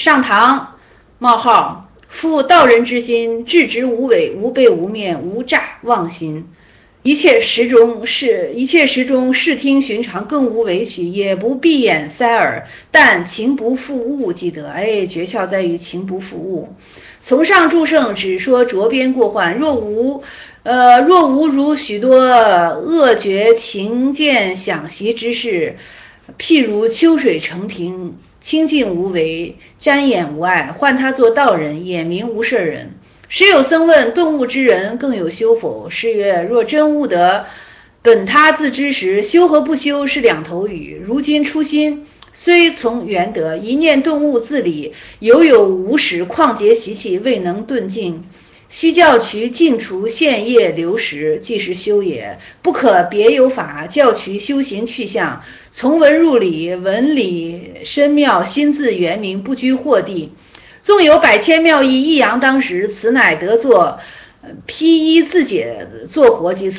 上堂冒号夫道人之心，至直无伪，无背无面，无诈妄心。一切时中视听寻常，更无为取，也不闭眼塞耳，但情不负物即得。诀窍在于情不负物。从上诸圣只说着边过患，若无如许多恶绝情见想习之事，譬如秋水成瓶，清净无为，沾眼无碍，唤他做道人，也名无事人。时有僧问顿悟之人更有修否？师曰：若真悟得本他自知时，修和不修是两头语。如今初心虽从缘得，一念顿悟自理，有无始旷劫习气未能顿尽，须教渠净除现业流时，即是修也。不可别有法，教渠修行去向，从文入理，文理深妙，心自圆明，不拘惑地。纵有百千妙义，抑扬当时，此乃得作披衣自解做活计，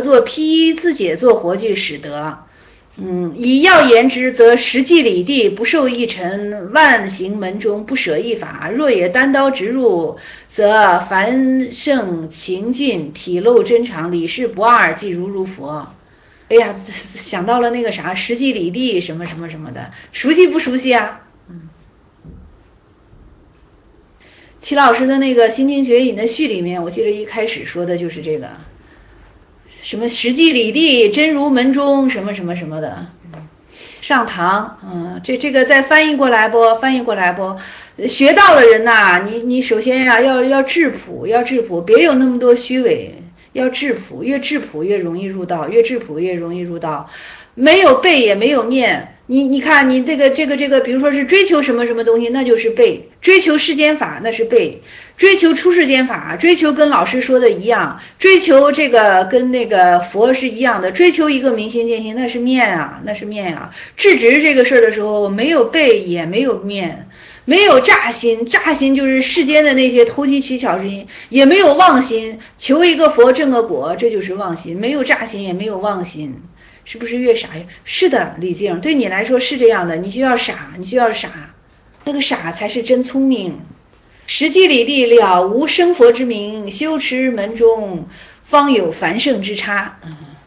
使得。以要言之，则实际理地，不受一尘，万行门中不舍一法。若也单刀直入，则凡圣情尽，体露真常，理事不二，即如佛。哎呀，想到了那个啥，实际理地什么什么什么的，熟悉不熟悉啊？齐老师的那个《心经绝引》的序里面，我记得一开始说的就是这个，什么实际理地，真如门中，什么什么什么的。上堂，这个再翻译过来不？学道的人呐，你首先呀，要质朴，别有那么多虚伪，要质朴，越质朴越容易入道，没有背也没有面。你看你这个，比如说是追求什么什么东西，那就是背；追求世间法，那是背；追求出世间法，追求跟老师说的一样，追求这个跟那个佛是一样的，追求一个明心见性，那是面啊。制止这个事儿的时候，没有背也没有面，没有诈心就是世间的那些投机取巧之心，也没有妄心，求一个佛证个果，这就是妄心，没有诈心也没有妄心。是不是越傻？是的，李静，对你来说是这样的，你就要傻，那个傻才是真聪明。实际理地了无生佛之名，修持门中方有凡圣之差。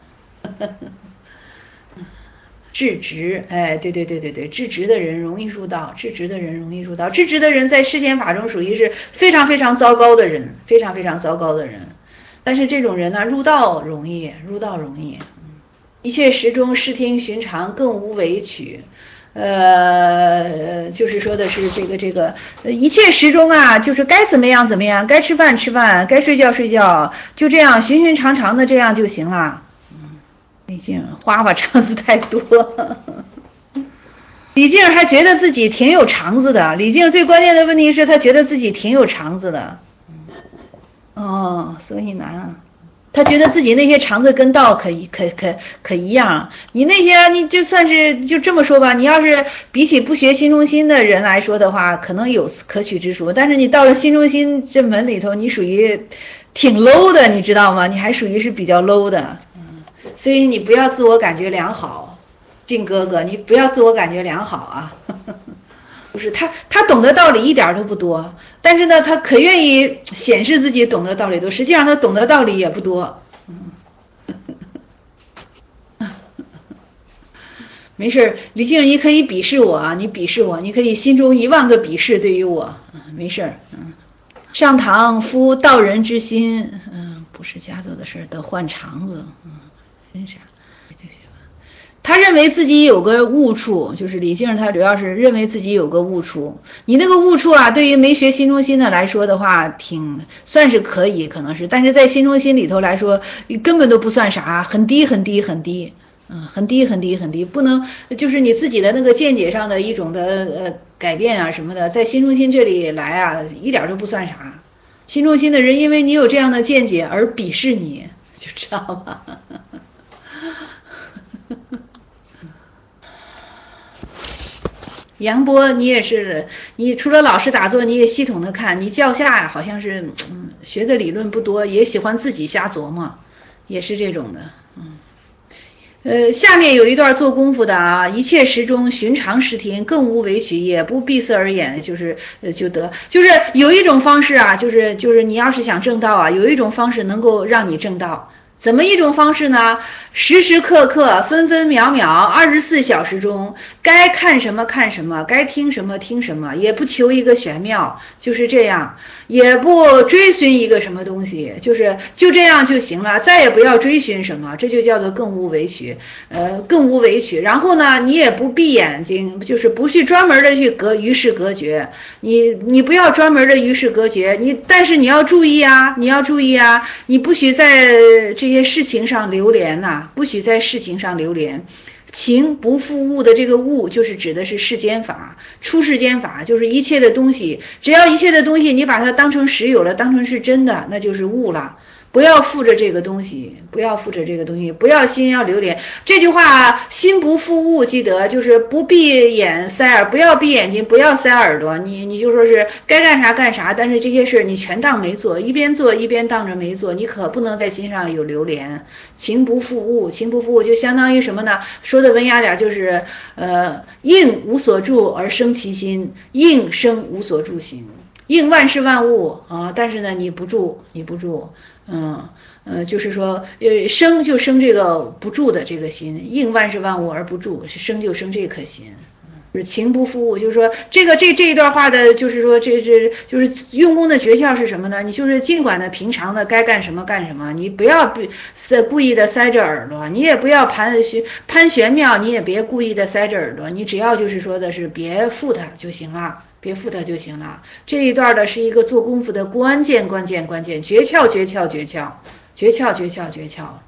智直，对，智直的人容易入道，智直的人在世间法中属于是非常非常糟糕的人，但是这种人呢，入道容易。一切时中视听寻常，更无为取。就是说的是这个一切时中啊，就是该怎么样，该吃饭，该睡觉，就这样寻常的这样就行了。李静花肠子太多。李静还觉得自己挺有肠子的。李静最关键的问题是他觉得自己挺有肠子的。所以呢，他觉得自己那些肠子跟道可一样。你那些你就算是就这么说吧，你要是比起不学心中心的人来说的话，可能有可取之处，但是你到了心中心这门里头，你属于挺 low 的，你知道吗？你还属于是比较 low 的。所以你不要自我感觉良好，静哥哥，你不要自我感觉良好啊。不是他懂得道理一点都不多，但是呢，他可愿意显示自己懂得道理多，实际上他懂得道理也不多。没事，李静，你可以鄙视我啊，你可以心中10000个鄙视对于我，没事。上堂夫道人之心，不是家做的事得换肠子，真傻。他认为自己有个悟处，就是李静，他主要是认为自己有个悟处。你那个悟处啊，对于没学心中心的来说的话，算是可以，可能是，但是在心中心里头来说，根本都不算啥，很低，不能就是你自己的那个见解上的一种的改变啊什么的，在心中心这里来啊，一点都不算啥。心中心的人因为你有这样的见解而鄙视你，就知道吗？杨波，你也是，你除了老师打坐，你也系统的看，你教下好像是学的理论不多，也喜欢自己瞎琢磨，也是这种的。 下面有一段做功夫的啊，一切时中寻常视听，更无为取，也不闭塞而言，就是就得，就是有一种方式啊，就是你要是想正道啊，有一种方式能够让你正道。怎么一种方式呢？时时刻刻、分分秒秒、24小时中，该看什么看什么，该听什么听什么，也不求一个玄妙，就是这样，也不追寻一个什么东西，就这样就行了，再也不要追寻什么，这就叫做更无为取，更无为取。然后呢，你也不闭眼睛，就是不去专门的去与世隔绝，你不要专门的与世隔绝，但是你要注意啊，你不许在这些事情上流连呐，不许在事情上流连。情不负物的这个物，就是指的是世间法，出世间法就是一切的东西，只要一切的东西你把它当成实有了，当成是真的，那就是物了。不要附着这个东西，不要心要流连。这句话心不负物，记得就是不闭眼塞耳，不要闭眼睛，不要塞耳朵，你就说是该干啥干啥，但是这些事你全当没做，一边做一边当着没做，你可不能在心上有流连。情不负物就相当于什么呢？说的文雅点就是应无所住而生其心，应生无所住心。应万事万物啊，但是呢，你不住，就是说，生就生这个不住的这个心，应万事万物而不住，生就生这颗心。情不负物，就是说这一段话的，就是说这就是用功的诀窍是什么呢？你就是尽管的平常的该干什么干什么，你不要故意的塞着耳朵，你也不要攀玄妙，你也别故意的塞着耳朵，你只要就是说的是别负它就行了。这一段的是一个做功夫的关键诀窍。